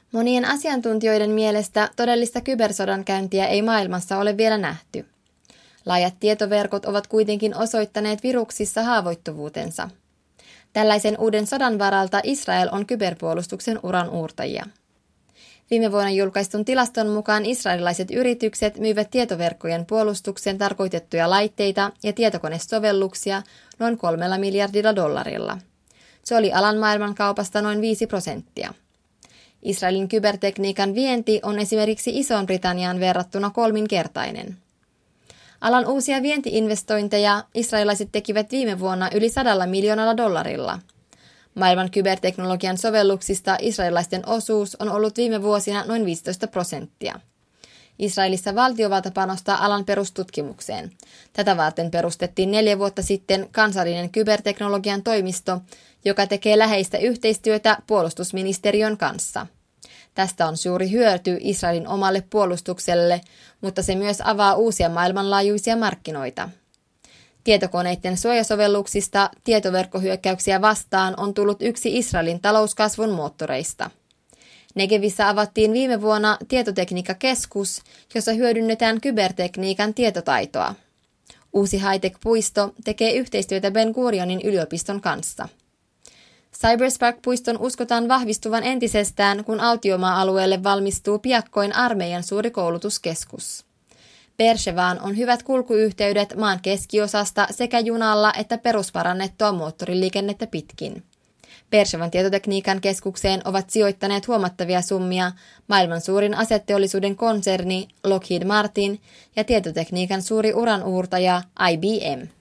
Monien asiantuntijoiden mielestä todellista kybersodankäyntiä ei maailmassa ole vielä nähty. Laajat tietoverkot ovat kuitenkin osoittaneet viruksissa haavoittuvuutensa. Tällaisen uuden sodan varalta Israel on kyberpuolustuksen uran uurtajia. Viime vuonna julkaistun tilaston mukaan israelilaiset yritykset myyvät tietoverkkojen puolustukseen tarkoitettuja laitteita ja tietokonesovelluksia noin $3 miljardilla. Se oli alan maailmankaupasta noin 5%. Israelin kybertekniikan vienti on esimerkiksi Isoon-Britanniaan verrattuna 3-kertainen. Alan uusia vientiinvestointeja israelilaiset tekivät viime vuonna yli $100 miljoonalla. Maailman kyberteknologian sovelluksista israelilaisten osuus on ollut viime vuosina noin 15%. Israelissa valtiovalta panostaa alan perustutkimukseen. Tätä varten perustettiin 4 vuotta sitten kansallinen kyberteknologian toimisto, joka tekee läheistä yhteistyötä puolustusministeriön kanssa. Tästä on suuri hyöty Israelin omalle puolustukselle, mutta se myös avaa uusia maailmanlaajuisia markkinoita. Tietokoneiden suojasovelluksista tietoverkkohyökkäyksiä vastaan on tullut yksi Israelin talouskasvun moottoreista. Negevissä avattiin viime vuonna tietotekniikkakeskus, jossa hyödynnetään kybertekniikan tietotaitoa. Uusi high-tech-puisto tekee yhteistyötä Ben Gurionin yliopiston kanssa. Cyberspark-puiston uskotaan vahvistuvan entisestään, kun autiomaa-alueelle valmistuu piakkoin armeijan suuri koulutuskeskus. Beershevaan on hyvät kulkuyhteydet maan keskiosasta sekä junalla että perusparannettua moottoriliikennettä pitkin. Beershevan tietotekniikan keskukseen ovat sijoittaneet huomattavia summia maailman suurin aseteollisuuden konserni Lockheed Martin ja tietotekniikan suuri uranuurtaja IBM.